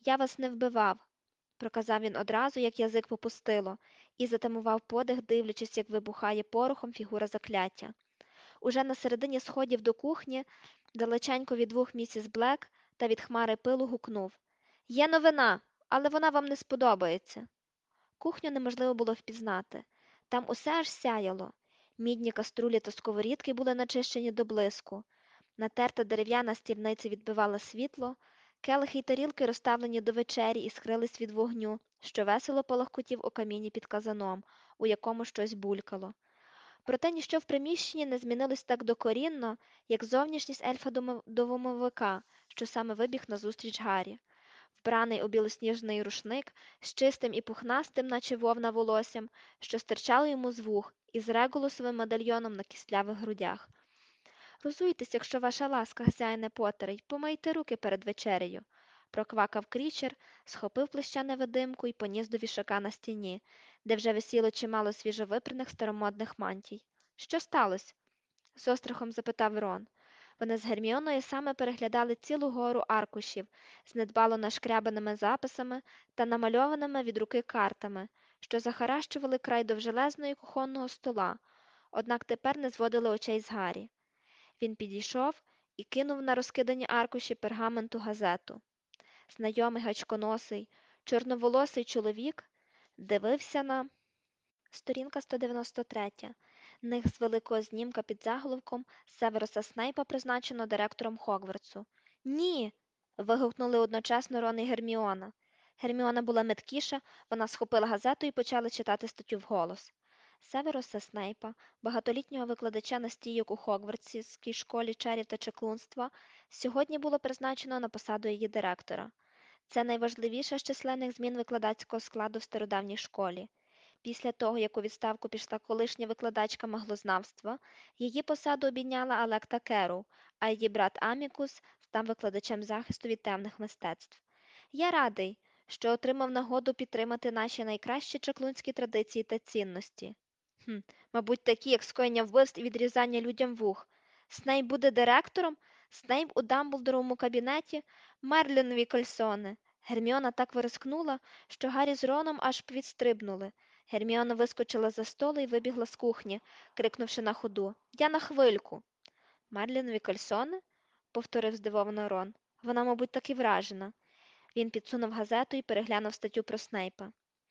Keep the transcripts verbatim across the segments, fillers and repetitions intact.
Я вас не вбивав, проказав він одразу, як язик попустило, і затамував подих, дивлячись, як вибухає порохом фігура закляття. Уже на середині сходів до кухні, далеченько від двох місіс Блек та від хмари пилу гукнув: Є новина, але вона вам не сподобається. Кухню неможливо було впізнати. Там усе аж сяяло. Мідні каструлі та сковорідки були начищені до блиску. Натерта дерев'яна стільниця відбивала світло, келихи й тарілки, розставлені до вечері, іскрились від вогню, що весело полохкотів у каміні під казаном, у якому щось булькало. Проте ніщо в приміщенні не змінилось так докорінно, як зовнішність ельфа-домовика, що саме вибіг назустріч Гаррі. Вбраний у білосніжний рушник, з чистим і пухнастим, наче вовна волоссям, що стирчало йому з вух, і з регулусовим медальйоном на кістлявих грудях. Розуйтесь, якщо ваша ласка, хазяїне Поттере, й помийте руки перед вечерею, проквакав крічер, схопив плаща невидимку і поніс до вішака на стіні, де вже висіло чимало свіжовипраних старомодних мантій. Що сталося? З острахом запитав Рон. Вони з Герміоною саме переглядали цілу гору аркушів з недбало нашкрябаними записами та намальованими від руки картами, що захаращували край довжелезної кухонного стола, однак тепер не зводили очей з Гаррі. Він підійшов і кинув на розкидані аркуші пергаменту газету. Знайомий гачконосий, чорноволосий чоловік дивився на сторінка сто дев'яносто три. Них з великого знімка під заголовком Северуса Снейпа призначено директором Хогвартсу. Ні. Вигукнули одночасно Рон і Герміона. Герміона була меткіша, вона схопила газету і почала читати статтю вголос. Северуса Снейпа, багатолітнього викладача настійок у Хогвартсівській школі чарів та чаклунства, сьогодні було призначено на посаду її директора. Це найважливіша з численних змін викладацького складу в стародавній школі. Після того, як у відставку пішла колишня викладачка маглознавства, її посаду обійняла Алекта Керроу, а її брат Амікус став викладачем захисту від темних мистецтв. Я радий, що отримав нагоду підтримати наші найкращі чаклунські традиції та цінності. Хм, мабуть, такі, як скоєння вбивств і відрізання людям вух. Снейп буде директором? Снейп у Дамблдоровому кабінеті? Мерлінові кальсони. Герміона так вирискнула, що Гаррі з Роном аж відстрибнули. Герміона вискочила за столу і вибігла з кухні, крикнувши на ходу: Я на хвильку. Марлінові кальсони? Повторив здивовано Рон. Вона, мабуть, таки вражена. Він підсунув газету і переглянув статтю про Снейпа.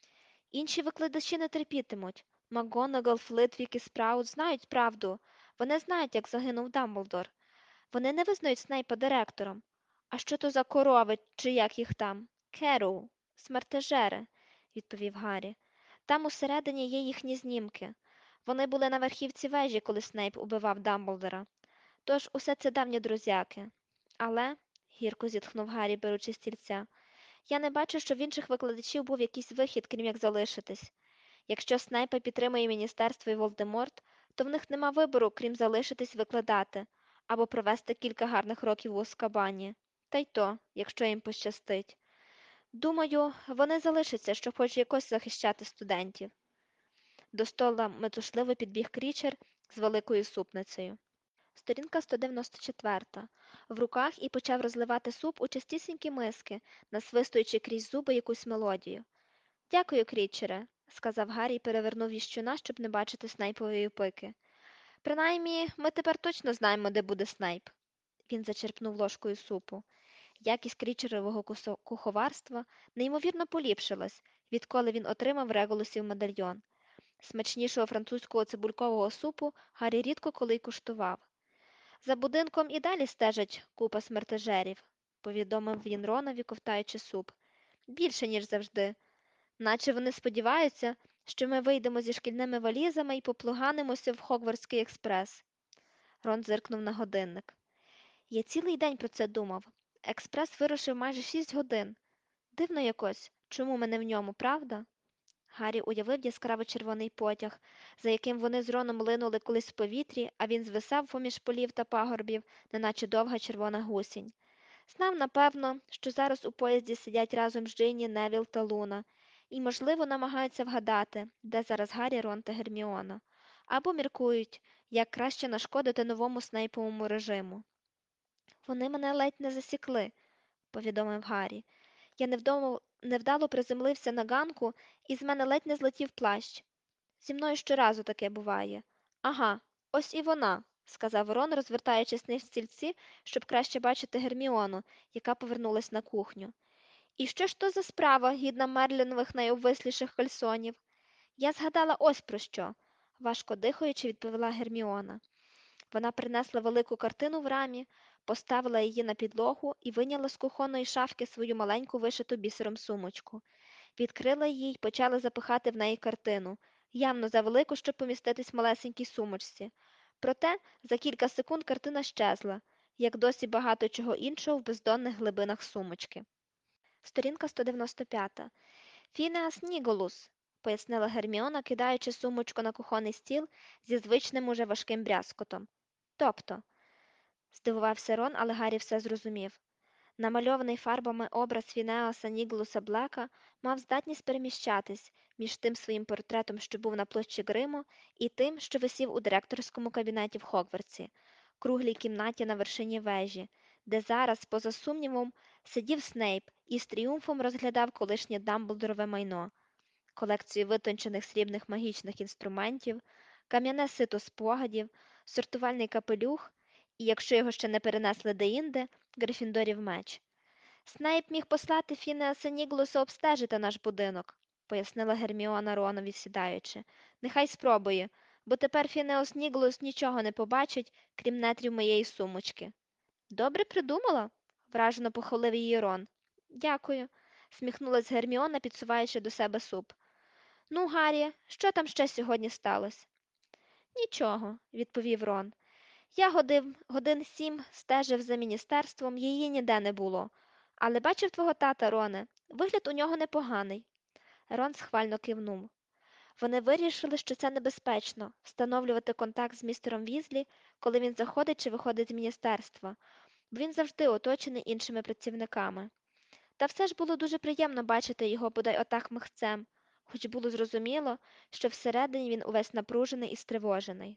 Інші викладачі не терпітимуть. МакГонагал, Флитвік і Спраут знають правду. Вони знають, як загинув Дамблдор. Вони не визнають Снейпа директором. А що то за корови, чи як їх там? Керроу, смертежери, відповів Гаррі. Там усередині є їхні знімки. Вони були на верхівці вежі, коли Снейп убивав Дамблдора. Тож усе це давні друзяки. Але, гірко зітхнув Гаррі, беручи стільця, я не бачу, що в інших викладачів був якийсь вихід, крім як залишитись. Якщо Снейпа підтримує міністерство і Волдеморт, то в них нема вибору, крім залишитись викладати або провести кілька гарних років у Азкабані. Та й то, якщо їм пощастить. Думаю, вони залишаться, щоб хоч якось захищати студентів. До стола метушливо підбіг крічер з великою супницею. Сторінка сто дев'яносто чотири. В руках і почав розливати суп у частісінькі миски, насвистуючи крізь зуби якусь мелодію. Дякую, крічере, сказав Гаррі і перевернув віщуна, щоб не бачити снайпової пики. Принаймні, ми тепер точно знаємо, де буде снайп. Він зачерпнув ложкою супу. Якість крічерового куховарства неймовірно поліпшилась, відколи він отримав Регулусів медальйон. Смачнішого французького цибулькового супу Гаррі рідко коли й куштував. За будинком і далі стежать купа смертежерів, повідомив він Ронові, ковтаючи суп. Більше, ніж завжди. Наче вони сподіваються, що ми вийдемо зі шкільними валізами і поплуганимося в Хогвартський експрес. Рон зиркнув на годинник. Я цілий день про це думав. Експрес вирушив майже шість годин. Дивно якось, чому ми не в ньому, правда? Гаррі уявив яскраво червоний потяг, за яким вони з Роном линули колись в повітрі, а він звисав поміж полів та пагорбів, неначе довга червона гусінь. Знав, напевно, що зараз у поїзді сидять разом з Джинні, Невіл та Луна, і, можливо, намагаються вгадати, де зараз Гаррі, Рон та Герміона, або міркують, як краще нашкодити новому снайповому режиму. Вони мене ледь не засікли, повідомив Гаррі. Я невдомо, невдало приземлився на ганку, і з мене ледь не злетів плащ. Зі мною щоразу таке буває. Ага, ось і вона, сказав Рон, розвертаючись на стільці, щоб краще бачити Герміону, яка повернулась на кухню. І що ж то за справа, гідна Мерлінових найобвисліших кальсонів? Я згадала ось про що, важко дихаючи, відповіла Герміона. Вона принесла велику картину в рамі, поставила її на підлогу і вийняла з кухонної шафки свою маленьку вишиту бісером сумочку. Відкрила її й почала запихати в неї картину, явно завелику, щоб поміститись в малесенькій сумочці. Проте за кілька секунд картина щезла, як досі багато чого іншого в бездонних глибинах сумочки. Сторінка сто дев'яносто п'ять. Фінеас Ніголус, пояснила Герміона, кидаючи сумочку на кухонний стіл зі звичним уже важким брязкотом. Тобто, здивувався Рон, але Гаррі все зрозумів. Намальований фарбами образ Фінеаса Ніголуса Блека мав здатність переміщатись між тим своїм портретом, що був на площі Гриму, і тим, що висів у директорському кабінеті в Хогвартсі, круглій кімнаті на вершині вежі, де зараз, поза сумнівом, сидів Снейп і з тріумфом розглядав колишнє Дамблдорове майно, колекцію витончених срібних магічних інструментів, кам'яне сито спогадів, сортувальний капелюх і, якщо його ще не перенесли деінде, Грифіндорів меч. Снейп міг послати Фінеаса Ніглуса обстежити наш будинок, пояснила Герміона Ронові, сідаючи. Нехай спробує, бо тепер Фінеас Ніглус нічого не побачить, крім нетрів моєї сумочки. Добре придумала? Вражено похвалив її Рон. Дякую, сміхнулась Герміона, підсуваючи до себе суп. Ну, Гаррі, що там ще сьогодні сталося? Нічого, відповів Рон. Я годин, годин сім стежив за міністерством, її ніде не було. Але бачив твого тата, Роне, вигляд у нього непоганий. Рон схвально кивнув. Вони вирішили, що це небезпечно встановлювати контакт з містером Візлі, коли він заходить чи виходить з міністерства, бо він завжди оточений іншими працівниками. Та все ж було дуже приємно бачити його бодай отак михцем, хоч було зрозуміло, що всередині він увесь напружений і стривожений.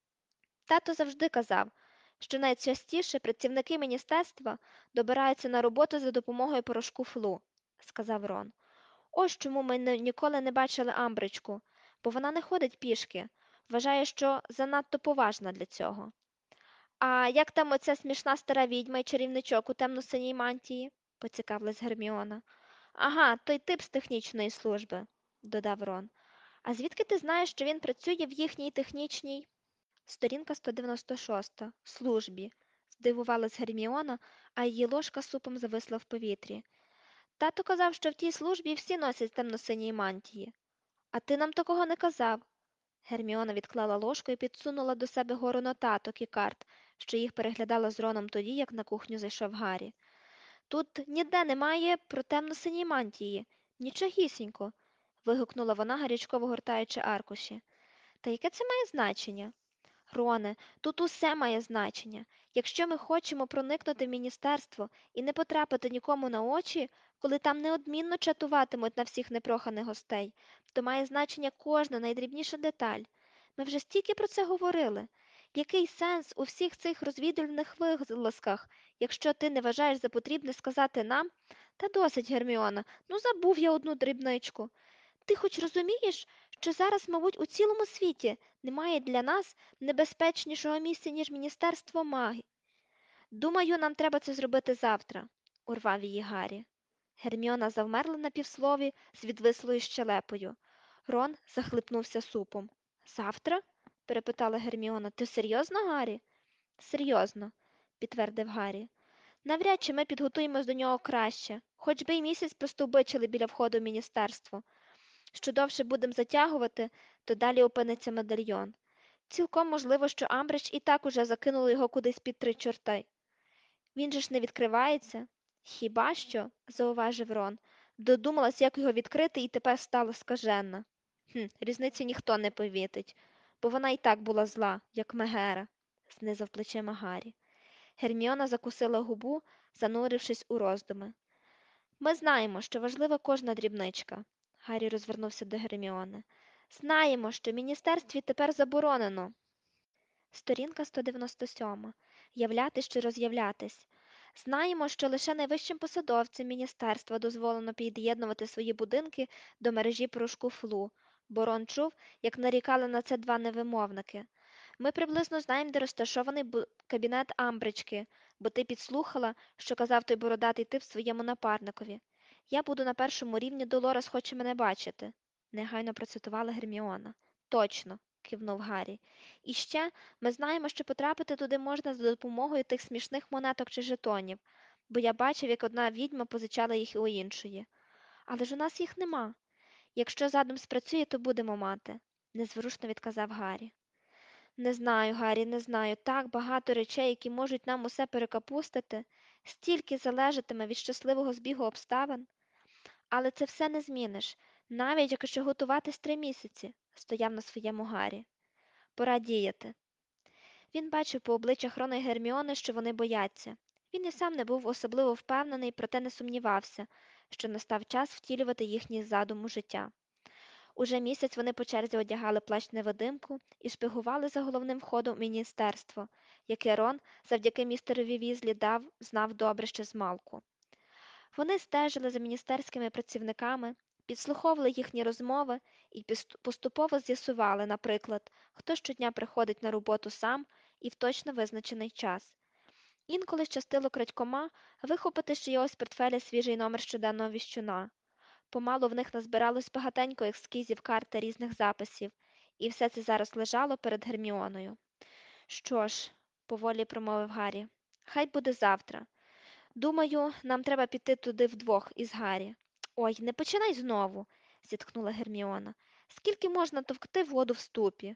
Тато завжди казав, що найчастіше працівники міністерства добираються на роботу за допомогою порошку флу, сказав Рон. Ось чому ми не- ніколи не бачили Амбричку, бо вона не ходить пішки, вважає, що занадто поважна для цього. А як там оця смішна стара відьма і чарівничок у темно-синій мантії? Поцікавилась Герміона. Ага, той тип з технічної служби, додав Рон. А звідки ти знаєш, що він працює в їхній технічній? Сторінка сто дев'яносто шість. Службі. Здивувалась Герміона, а її ложка супом зависла в повітрі. Тато казав, що в тій службі всі носять темно-сині мантії. А ти нам такого не казав. Герміона відклала ложку і підсунула до себе гору нотаток і карт, що їх переглядала з Роном тоді, як на кухню зайшов Гаррі. Тут ніде немає про темно-сині мантії. Нічогісінько. Вигукнула вона, гарячково гортаючи аркуші. Та яке це має значення? Роне, тут усе має значення. Якщо ми хочемо проникнути в міністерство і не потрапити нікому на очі, коли там неодмінно чатуватимуть на всіх непроханих гостей, то має значення кожна найдрібніша деталь. Ми вже стільки про це говорили. Який сенс у всіх цих розвідувальних вилазках, якщо ти не вважаєш за потрібне сказати нам? Та досить, Герміона, ну забув я одну дрібничку. Ти хоч розумієш, що зараз, мабуть, у цілому світі немає для нас небезпечнішого місця, ніж Міністерство магії. Думаю, нам треба це зробити завтра, урвав її Гаррі. Герміона завмерла на півслові з відвислою щелепою. Рон захлипнувся супом. Завтра? перепитала Герміона. Ти серйозно, Гаррі? Серйозно, підтвердив Гаррі. Навряд чи ми підготуємось до нього краще, хоч би й місяць простовбичили біля входу в міністерство. Що довше будемо затягувати, то далі опиниться медальйон. Цілком можливо, що Амбридж і так уже закинули його кудись під три чорти. Він же ж не відкривається. Хіба що, зауважив Рон, додумалась, як його відкрити, і тепер стала скажена. Хм, різниці ніхто не повітить, бо вона і так була зла, як Мегера, знизав плечима Гаррі. Герміона закусила губу, занурившись у роздуми. Ми знаємо, що важлива кожна дрібничка. Гаррі розвернувся до Герміони. Знаємо, що в міністерстві тепер заборонено. Сторінка сто дев'яносто сім. Являтись чи роз'являтись. Знаємо, що лише найвищим посадовцям міністерства дозволено під'єднувати свої будинки до мережі порошку флу. Борон чув, як нарікали на це два невимовники. Ми приблизно знаємо, де розташований бу- кабінет Амбрички, бо ти підслухала, що казав той бородатий тип своєму напарникові. Я буду на першому рівні, Долорес хоче мене бачити, негайно процитувала Герміона. Точно, кивнув Гаррі. І ще ми знаємо, що потрапити туди можна за допомогою тих смішних монеток чи жетонів, бо я бачив, як одна відьма позичала їх у іншої. Але ж у нас їх нема. Якщо задум спрацює, то будемо мати, незворушно відказав Гаррі. Не знаю, Гаррі, не знаю. Так багато речей, які можуть нам усе перекапустити, стільки залежатиме від щасливого збігу обставин. Але це все не зміниш, навіть якщо готуватись три місяці, стояв на своєму Гаррі. Пора діяти. Він бачив по обличчях Рона і Герміони, що вони бояться. Він і сам не був особливо впевнений, проте не сумнівався, що настав час втілювати їхній задум у життя. Уже місяць вони по черзі одягали плащ-невидимку і шпигували за головним входом у міністерство, яке Рон, завдяки містерові Візлі, дав, знав добре ще змалку. Вони стежили за міністерськими працівниками, підслуховували їхні розмови і поступово з'ясували, наприклад, хто щодня приходить на роботу сам і в точно визначений час. Інколи щастило крадькома вихопити з чийогось портфеля свіжий номер щоденного віщуна. Помалу в них назбиралось багатенько ескізів карт та різних записів, і все це зараз лежало перед Герміоною. Що ж, поволі промовив Гаррі, хай буде завтра. Думаю, нам треба піти туди вдвох із Гаррі. Ой, не починай знову, зітхнула Герміона. Скільки можна товкти воду в ступі?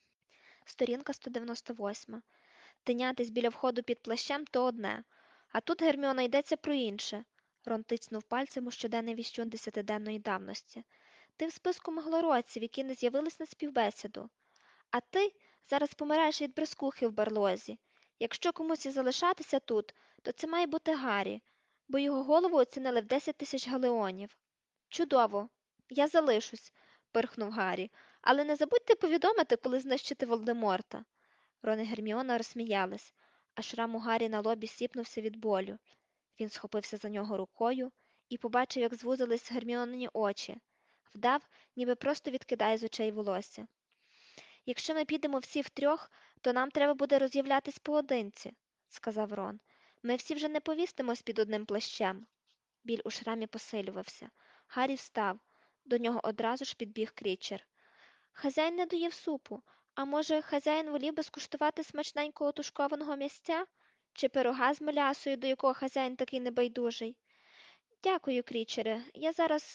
Сторінка сто дев'яносто восьма. Тинятись біля входу під плащем то одне, а тут Герміона йдеться про інше. Рон тицьнув пальцем у щоденний віщун десятиденної давності. Ти в списку маглородців, які не з'явились на співбесіду. А ти зараз помираєш від брескухи в барлозі. Якщо комусь і залишатися тут, то це має бути Гаррі, бо його голову оцінили в десять тисяч галеонів. Чудово, я залишусь, пирхнув Гаррі, але не забудьте повідомити, коли знищити Волдеморта. Рон і Герміона розсміялись, а шрам у Гаррі на лобі сіпнувся від болю. Він схопився за нього рукою і побачив, як звузились Герміонині очі. Вдав, ніби просто відкидає з очей волосся. Якщо ми підемо всі втрьох, то нам треба буде роз'являтись поодинці, сказав Рон. Ми всі вже не повістимось під одним плащем. Біль у шрамі посилювався. Гаррі встав. До нього одразу ж підбіг Крічер. Хазяїн не доїв супу. А може, хазяїн волів би скуштувати смачненького тушкованого м'ясця? Чи пирога з мелясою, до якого хазяїн такий небайдужий? Дякую, Крічере. Я зараз